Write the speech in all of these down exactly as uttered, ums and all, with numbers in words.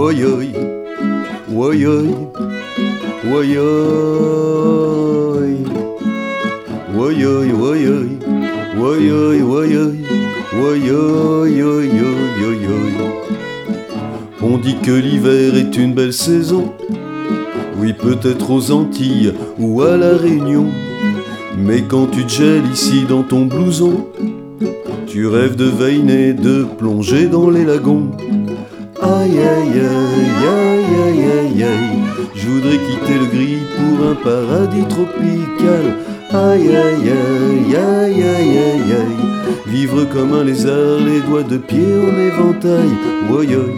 Woyoy, woyoy, woyoy, woyoy, woyoy, woyoy, woyoy, woyoy, woyoy. On dit que l'hiver est une belle saison, oui peut-être aux Antilles ou à la Réunion, mais quand tu te gèles ici dans ton blouson, tu rêves de veiner, de plonger dans les lagons. Aïe aïe aïe aïe aïe aïe aïe, je voudrais quitter le gris pour un paradis tropical. Aïe aïe aïe aïe aïe aïe aïe, vivre comme un lézard, les doigts de pied en éventail. Woyoy.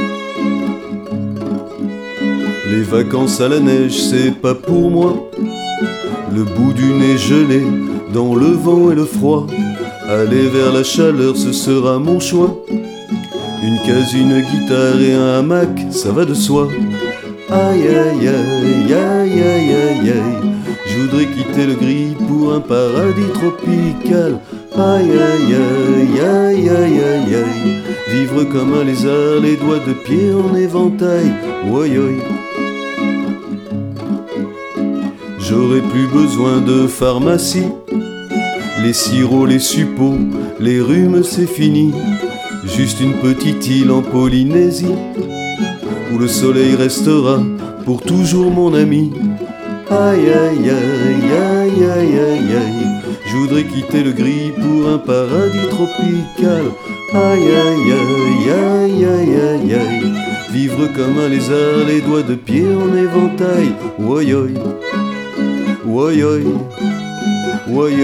Les vacances à la neige, c'est pas pour moi. Le bout du nez gelé, dans le vent et le froid. Aller vers la chaleur, ce sera mon choix. Une case, une guitare et un hamac, ça va de soi. Aïe aïe aïe aïe aïe aïe aïe, je voudrais quitter le gris pour un paradis tropical. Aïe aïe aïe aïe aïe aïe aïe, vivre comme un lézard, les doigts de pied en éventail. Woyoy. J'aurais plus besoin de pharmacie, les sirops, les suppos, les rhumes c'est fini. Juste une petite île en Polynésie, où le soleil restera pour toujours mon ami. Aïe aïe aïe aïe aïe aïe aïe, je voudrais quitter le gris pour un paradis tropical. Aïe aïe aïe aïe aïe aïe aïe, vivre comme un lézard, les doigts de pied en éventail. Woyoy, woyoy, woyoy,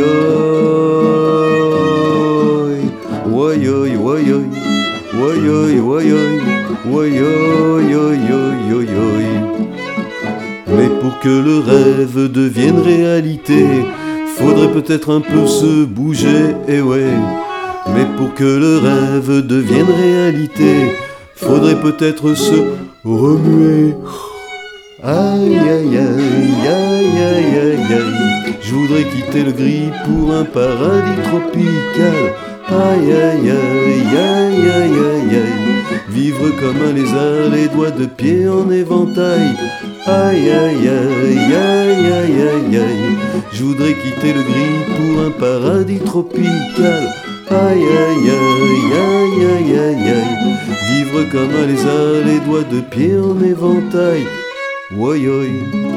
woyoy, woyoy, woyoy, woyoy, woyoy, woyoy. Mais pour que le rêve devienne réalité, faudrait peut-être un peu se bouger, et ouais. Mais pour que le rêve devienne réalité, faudrait peut-être se remuer. Aïe aïe aïe aïe aïe aïe aïe, je voudrais quitter le gris pour un paradis tropical. Aïe aïe aïe aïe aïe aïe aïe, vivre comme un lézard, les doigts de pied en éventail. Aïe aïe aïe aïe aïe aïe aïe, je voudrais quitter le gris pour un paradis tropical. Aïe aïe aïe aïe aïe aïe aïe, vivre comme un lézard, les doigts de pied en éventail. Woyoy.